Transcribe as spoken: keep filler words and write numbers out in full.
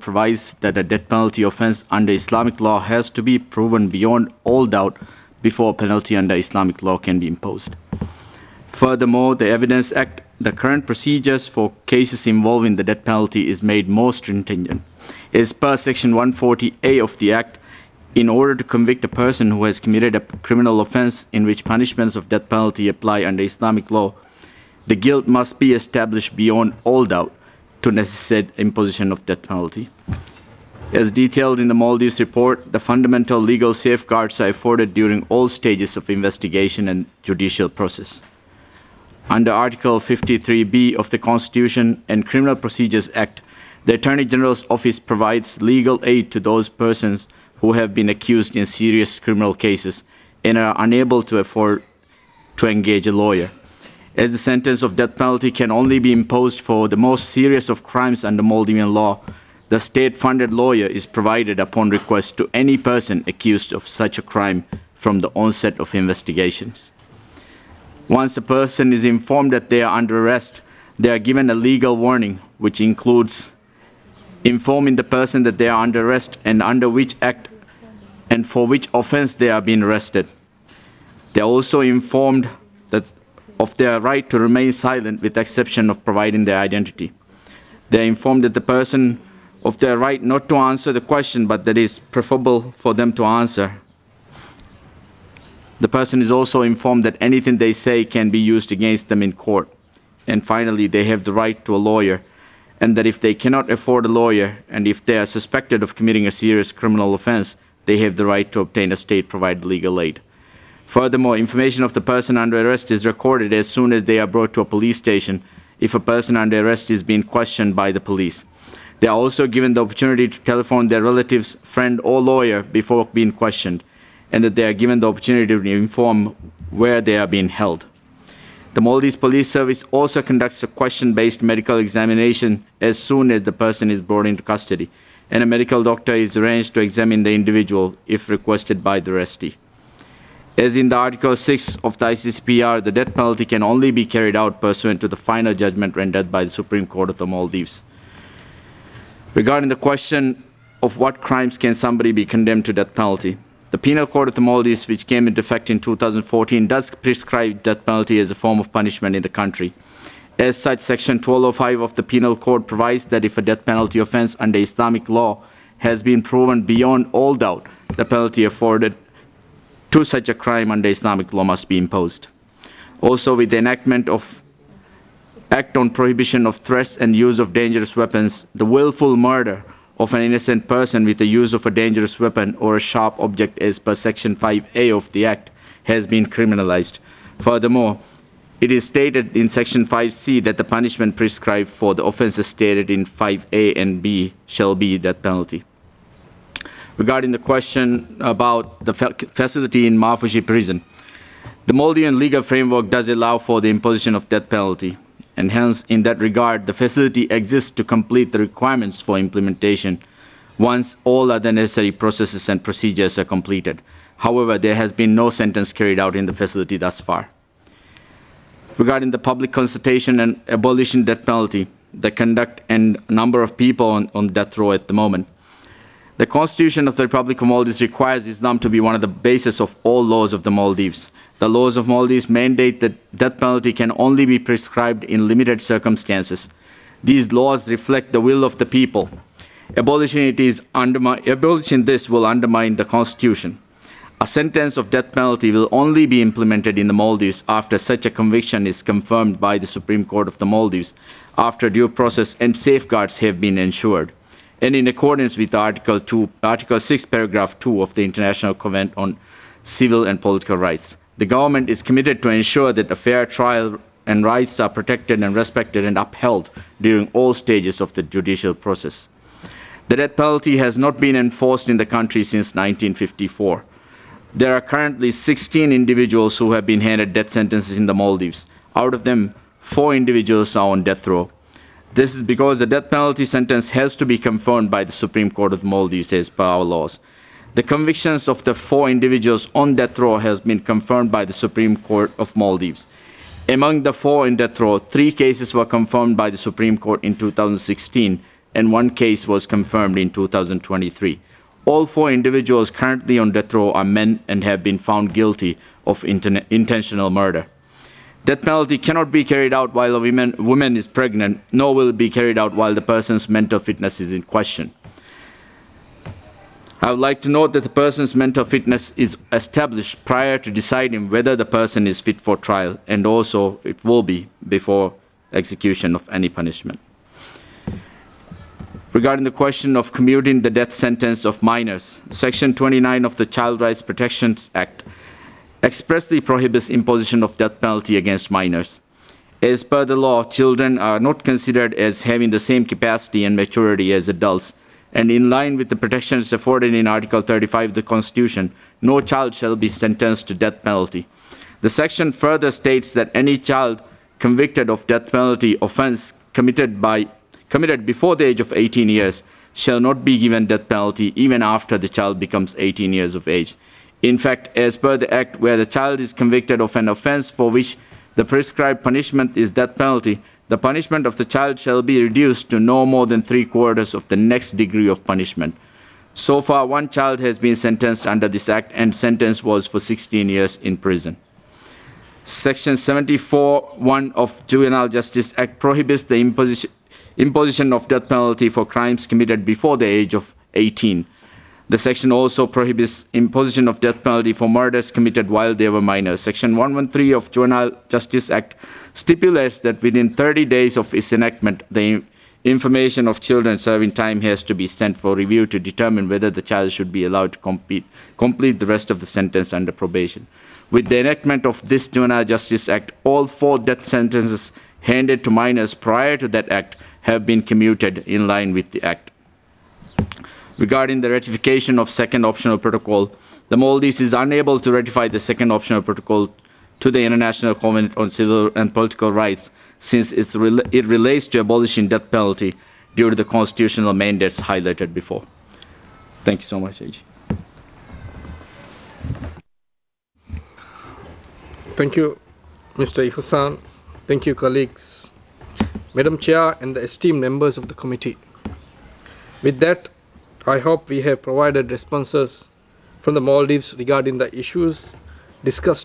provides that a death penalty offense under Islamic law has to be proven beyond all doubt before a penalty under Islamic law can be imposed. Furthermore, the Evidence Act, the current procedures for cases involving the death penalty is made more stringent. As per Section one forty A of the Act, in order to convict a person who has committed a criminal offense in which punishments of death penalty apply under Islamic law, the guilt must be established beyond all doubt to necessitate imposition of death penalty. As detailed in the Maldives report, the fundamental legal safeguards are afforded during all stages of investigation and judicial process. Under Article fifty-three B of the Constitution and Criminal Procedures Act, the Attorney General's Office provides legal aid to those persons who have been accused in serious criminal cases and are unable to afford to engage a lawyer. As the sentence of death penalty can only be imposed for the most serious of crimes under Maldivian law, the state-funded lawyer is provided upon request to any person accused of such a crime from the onset of investigations. Once a person is informed that they are under arrest, they are given a legal warning, which includes informing the person that they are under arrest and under which act and for which offense they are being arrested. They are also informed that of their right to remain silent with the exception of providing their identity. They are informed that the person of their right not to answer the question, but that it is preferable for them to answer. The person is also informed that anything they say can be used against them in court. And finally, they have the right to a lawyer, and that if they cannot afford a lawyer, and if they are suspected of committing a serious criminal offense, they have the right to obtain a state-provided legal aid. Furthermore, information of the person under arrest is recorded as soon as they are brought to a police station if a person under arrest is being questioned by the police. They are also given the opportunity to telephone their relatives, friend, or lawyer before being questioned, and that they are given the opportunity to inform where they are being held. The Maldives Police Service also conducts a question-based medical examination as soon as the person is brought into custody, and a medical doctor is arranged to examine the individual if requested by the arrestee. As in the Article six of the I C C P R, the death penalty can only be carried out pursuant to the final judgment rendered by the Supreme Court of the Maldives. Regarding the question of what crimes can somebody be condemned to death penalty, the Penal Code of the Maldives, which came into effect in two thousand fourteen, does prescribe death penalty as a form of punishment in the country. As such, Section twelve oh five of the Penal Code provides that if a death penalty offense under Islamic law has been proven beyond all doubt, the penalty afforded to such a crime under Islamic law must be imposed. Also, with the enactment of Act on Prohibition of Threats and Use of Dangerous Weapons, the willful murder of an innocent person with the use of a dangerous weapon or a sharp object as per Section five A of the Act has been criminalized. Furthermore, it is stated in Section five C that the punishment prescribed for the offences stated in five A and B shall be death penalty. Regarding the question about the facility in Mafuji prison, the Maldivian legal framework does allow for the imposition of death penalty, and hence, in that regard, the facility exists to complete the requirements for implementation once all other necessary processes and procedures are completed. However, there has been no sentence carried out in the facility thus far. Regarding the public consultation and abolition death penalty, the conduct and number of people on, on death row at the moment, the Constitution of the Republic of Maldives requires Islam to be one of the bases of all laws of the Maldives. The laws of Maldives mandate that death penalty can only be prescribed in limited circumstances. These laws reflect the will of the people. Abolishing it is undermi- abolishing this will undermine the Constitution. A sentence of death penalty will only be implemented in the Maldives after such a conviction is confirmed by the Supreme Court of the Maldives, after due process and safeguards have been ensured, and in accordance with Article two, Article six, Paragraph two of the International Covenant on Civil and Political Rights. The government is committed to ensure that a fair trial and rights are protected and respected and upheld during all stages of the judicial process. The death penalty has not been enforced in the country since nineteen fifty-four. There are currently sixteen individuals who have been handed death sentences in the Maldives. Out of them, four individuals are on death row. This is because the death penalty sentence has to be confirmed by the Supreme Court of Maldives as per our laws. The convictions of the four individuals on death row has been confirmed by the Supreme Court of Maldives. Among the four in death row, three cases were confirmed by the Supreme Court in two thousand sixteen, and one case was confirmed in two thousand twenty-three. All four individuals currently on death row are men and have been found guilty of intentional murder. Death penalty cannot be carried out while a woman, woman is pregnant, nor will it be carried out while the person's mental fitness is in question. I would like to note that the person's mental fitness is established prior to deciding whether the person is fit for trial, and also it will be before execution of any punishment. Regarding the question of commuting the death sentence of minors, Section twenty-nine of the Child Rights Protection Act expressly prohibits imposition of death penalty against minors. As per the law, children are not considered as having the same capacity and maturity as adults, and in line with the protections afforded in Article thirty-five of the Constitution, no child shall be sentenced to death penalty. The section further states that any child convicted of death penalty offence committed by committed before the age of eighteen years shall not be given death penalty even after the child becomes eighteen years of age. In fact, as per the Act, where the child is convicted of an offence for which the prescribed punishment is death penalty, the punishment of the child shall be reduced to no more than three quarters of the next degree of punishment. So far, one child has been sentenced under this Act, and sentence was for sixteen years in prison. Section seventy-four one of Juvenile Justice Act prohibits the imposition imposition of death penalty for crimes committed before the age of eighteen. The section also prohibits imposition of death penalty for murders committed while they were minors. Section one thirteen of Juvenile Justice Act stipulates that within thirty days of its enactment, the information of children serving time has to be sent for review to determine whether the child should be allowed to complete, complete the rest of the sentence under probation. With the enactment of this Juvenile Justice Act, all four death sentences handed to minors prior to that Act have been commuted in line with the Act. Regarding the ratification of Second Optional Protocol, the Maldives is unable to ratify the Second Optional Protocol to the International Covenant on Civil and Political Rights since it's rel it relates to abolishing death penalty due to the constitutional mandates highlighted before. Thank you so much, A G. Thank you, Mister Ihsan. Thank you, colleagues, Madam Chair, and the esteemed members of the committee. With that, I hope we have provided responses from the Maldives regarding the issues discussed